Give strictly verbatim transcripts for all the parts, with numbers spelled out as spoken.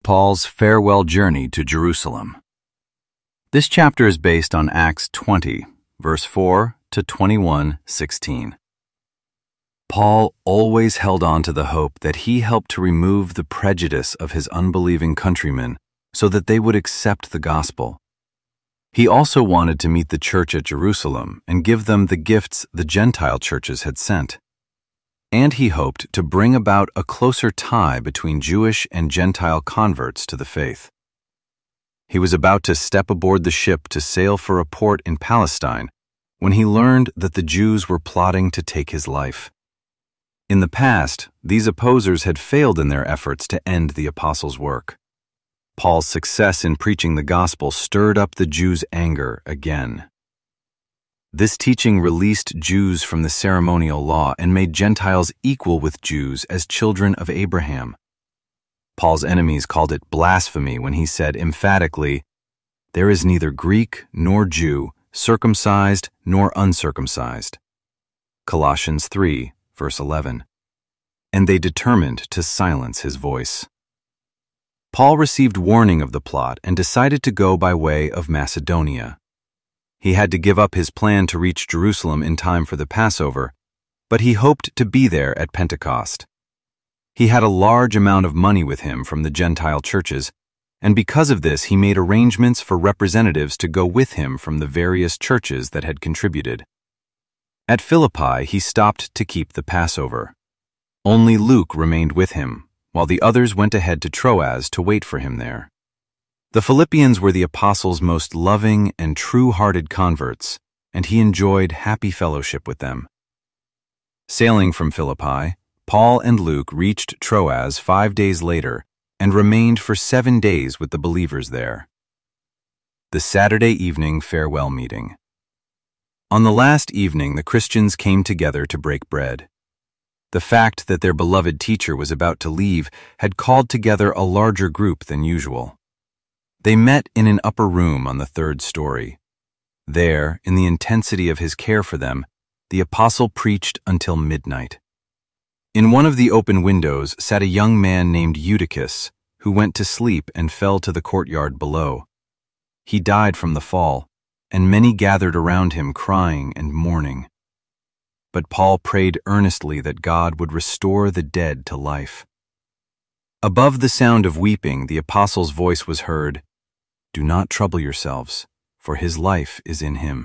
Paul's farewell journey to Jerusalem. This chapter is based on Acts twenty, verse four to twenty-one sixteen. Paul always held on to the hope that he helped to remove the prejudice of his unbelieving countrymen so that they would accept the gospel. He also wanted to meet the church at Jerusalem and give them the gifts the Gentile churches had sent. And he hoped to bring about a closer tie between Jewish and Gentile converts to the faith. He was about to step aboard the ship to sail for a port in Palestine when he learned that the Jews were plotting to take his life. In the past, these opposers had failed in their efforts to end the apostles' work. Paul's success in preaching the gospel stirred up the Jews' anger again. This teaching released Jews from the ceremonial law and made Gentiles equal with Jews as children of Abraham. Paul's enemies called it blasphemy when he said emphatically, "There is neither Greek nor Jew, circumcised nor uncircumcised." Colossians three, verse eleven. And they determined to silence his voice. Paul received warning of the plot and decided to go by way of Macedonia. He had to give up his plan to reach Jerusalem in time for the Passover, but he hoped to be there at Pentecost. He had a large amount of money with him from the Gentile churches, and because of this he made arrangements for representatives to go with him from the various churches that had contributed. At Philippi he stopped to keep the Passover. Only Luke remained with him, while the others went ahead to Troas to wait for him there. The Philippians were the apostles' most loving and true-hearted converts, and he enjoyed happy fellowship with them. Sailing from Philippi, Paul and Luke reached Troas five days later and remained for seven days with the believers there. The Saturday evening farewell meeting. On the last evening, the Christians came together to break bread. The fact that their beloved teacher was about to leave had called together a larger group than usual. They met in an upper room on the third story. There, in the intensity of his care for them, the apostle preached until midnight. In one of the open windows sat a young man named Eutychus, who went to sleep and fell to the courtyard below. He died from the fall, and many gathered around him crying and mourning. But Paul prayed earnestly that God would restore the dead to life. Above the sound of weeping, the apostle's voice was heard, "Do not trouble yourselves, for his life is in him."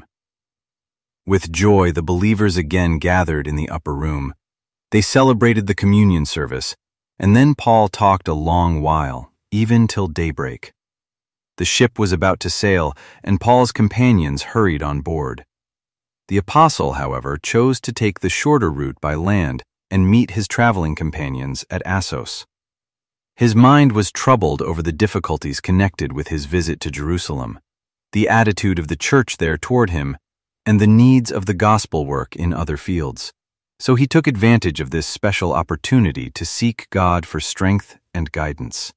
With joy, the believers again gathered in the upper room. They celebrated the communion service, and then Paul talked a long while, even till daybreak. The ship was about to sail, and Paul's companions hurried on board. The apostle, however, chose to take the shorter route by land and meet his traveling companions at Assos. His mind was troubled over the difficulties connected with his visit to Jerusalem, the attitude of the church there toward him, and the needs of the gospel work in other fields. So he took advantage of this special opportunity to seek God for strength and guidance.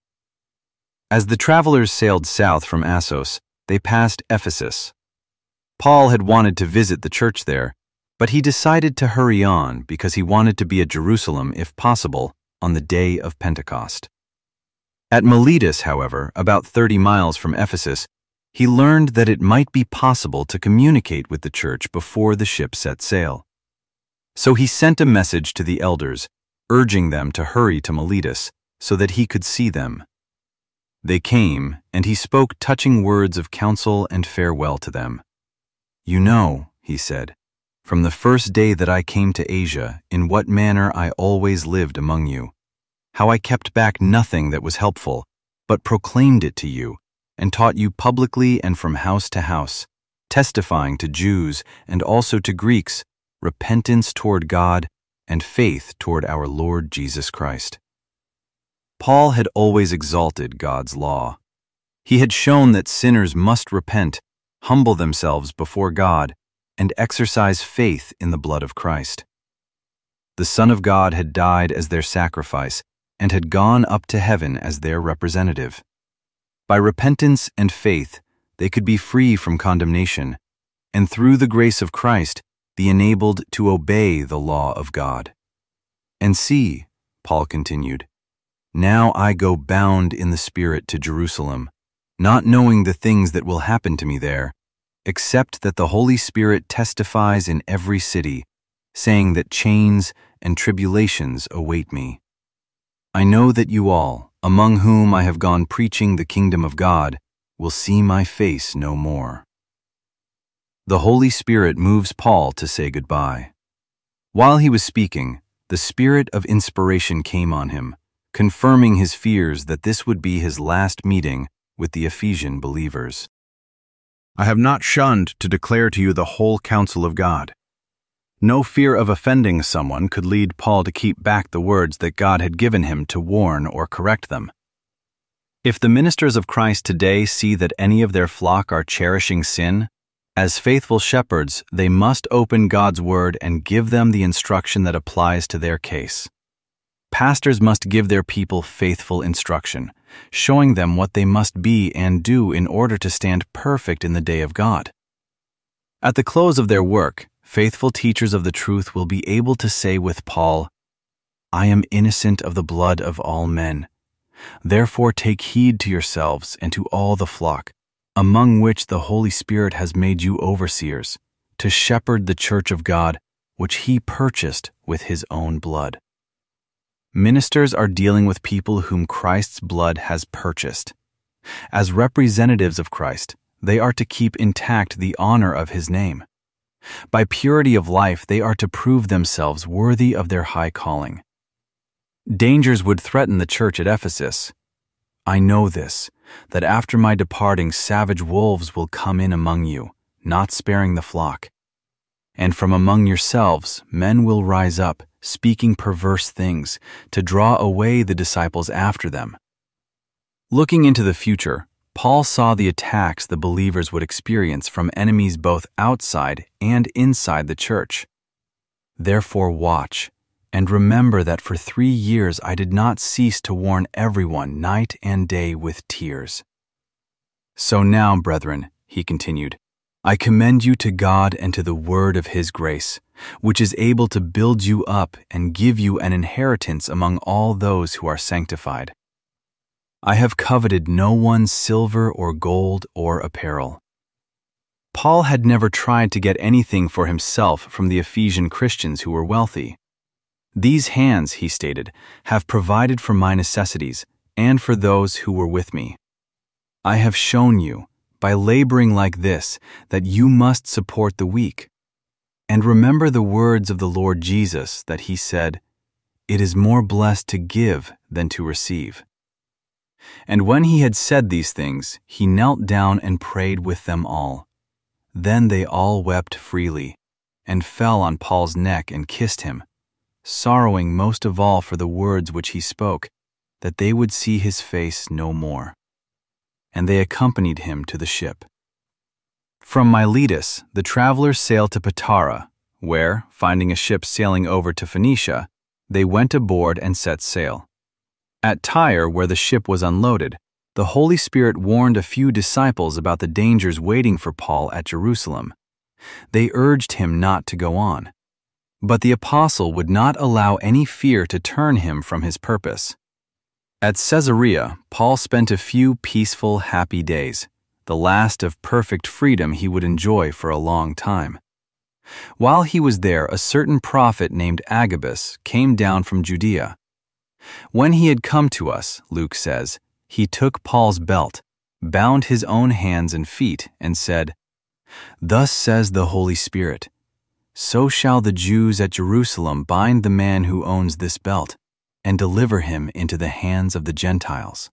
As the travelers sailed south from Assos, they passed Ephesus. Paul had wanted to visit the church there, but he decided to hurry on because he wanted to be at Jerusalem, if possible, on the day of Pentecost. At Miletus, however, about thirty miles from Ephesus, he learned that it might be possible to communicate with the church before the ship set sail. So he sent a message to the elders, urging them to hurry to Miletus so that he could see them. They came, and he spoke touching words of counsel and farewell to them. "You know," he said, "from the first day that I came to Asia, in what manner I always lived among you, how I kept back nothing that was helpful, but proclaimed it to you, and taught you publicly and from house to house, testifying to Jews and also to Greeks, repentance toward God and faith toward our Lord Jesus Christ." Paul had always exalted God's law. He had shown that sinners must repent, humble themselves before God, and exercise faith in the blood of Christ. The Son of God had died as their sacrifice and had gone up to heaven as their representative. By repentance and faith, they could be free from condemnation, and through the grace of Christ, be enabled to obey the law of God. "And see," Paul continued, Now I go bound in the Spirit to Jerusalem, not knowing the things that will happen to me there, except that the Holy Spirit testifies in every city, saying that chains and tribulations await me. I know that you all, among whom I have gone preaching the kingdom of God, will see my face no more. The Holy Spirit moves Paul to say goodbye. While he was speaking, the spirit of inspiration came on him, confirming his fears that this would be his last meeting with the Ephesian believers. I have not shunned to declare to you the whole counsel of God. No fear of offending someone could lead Paul to keep back the words that God had given him to warn or correct them. If the ministers of Christ today see that any of their flock are cherishing sin, as faithful shepherds, they must open God's word and give them the instruction that applies to their case. Pastors must give their people faithful instruction, showing them what they must be and do in order to stand perfect in the day of God. At the close of their work, faithful teachers of the truth will be able to say with Paul, I am innocent of the blood of all men. Therefore take heed to yourselves and to all the flock, among which the Holy Spirit has made you overseers, to shepherd the church of God, which he purchased with his own blood. Ministers are dealing with people whom Christ's blood has purchased. As representatives of Christ, they are to keep intact the honor of his name. By purity of life, they are to prove themselves worthy of their high calling. Dangers would threaten the church at Ephesus. I know this, that after my departing savage wolves will come in among you, not sparing the flock. And from among yourselves men will rise up, speaking perverse things, to draw away the disciples after them. Looking into the future, Paul saw the attacks the believers would experience from enemies both outside and inside the church. Therefore watch, and remember that for three years I did not cease to warn everyone night and day with tears. So now, brethren, he continued, I commend you to God and to the word of his grace, which is able to build you up and give you an inheritance among all those who are sanctified. I have coveted no one's silver or gold or apparel. Paul had never tried to get anything for himself from the Ephesian Christians who were wealthy. These hands, he stated, have provided for my necessities and for those who were with me. I have shown you, by laboring like this, that you must support the weak. And remember the words of the Lord Jesus that he said, It is more blessed to give than to receive. And when he had said these things, he knelt down and prayed with them all. Then they all wept freely, and fell on Paul's neck and kissed him, sorrowing most of all for the words which he spoke, that they would see his face no more. And they accompanied him to the ship. From Miletus, the travelers sailed to Patara, where, finding a ship sailing over to Phoenicia, they went aboard and set sail. At Tyre, where the ship was unloaded, the Holy Spirit warned a few disciples about the dangers waiting for Paul at Jerusalem. They urged him not to go on. But the apostle would not allow any fear to turn him from his purpose. At Caesarea, Paul spent a few peaceful, happy days, the last of perfect freedom he would enjoy for a long time. While he was there, a certain prophet named Agabus came down from Judea. When he had come to us, Luke says, he took Paul's belt, bound his own hands and feet, and said, Thus says the Holy Spirit, So shall the Jews at Jerusalem bind the man who owns this belt, and deliver him into the hands of the Gentiles.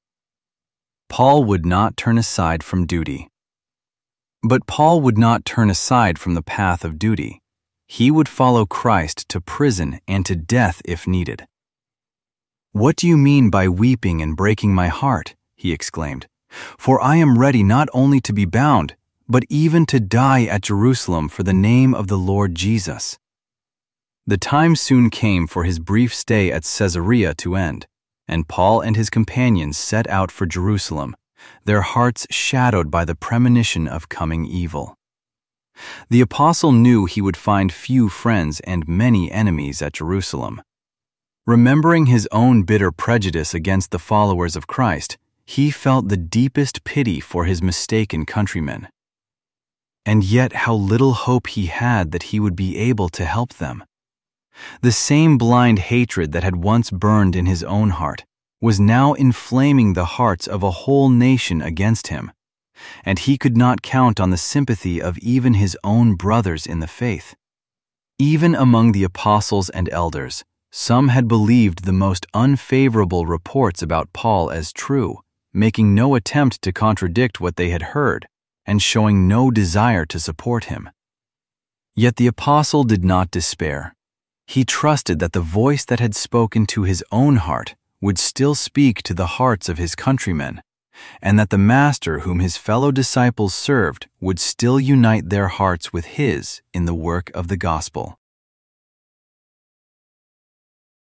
Paul would not turn aside from duty. But Paul would not turn aside from the path of duty. He would follow Christ to prison and to death if needed. What do you mean by weeping and breaking my heart? He exclaimed. For I am ready not only to be bound, but even to die at Jerusalem for the name of the Lord Jesus. The time soon came for his brief stay at Caesarea to end, and Paul and his companions set out for Jerusalem, their hearts shadowed by the premonition of coming evil. The apostle knew he would find few friends and many enemies at Jerusalem. Remembering his own bitter prejudice against the followers of Christ, he felt the deepest pity for his mistaken countrymen. And yet how little hope he had that he would be able to help them. The same blind hatred that had once burned in his own heart was now inflaming the hearts of a whole nation against him, and he could not count on the sympathy of even his own brothers in the faith. Even among the apostles and elders, some had believed the most unfavorable reports about Paul as true, making no attempt to contradict what they had heard, and showing no desire to support him. Yet the apostle did not despair. He trusted that the voice that had spoken to his own heart would still speak to the hearts of his countrymen, and that the Master whom his fellow disciples served would still unite their hearts with his in the work of the gospel.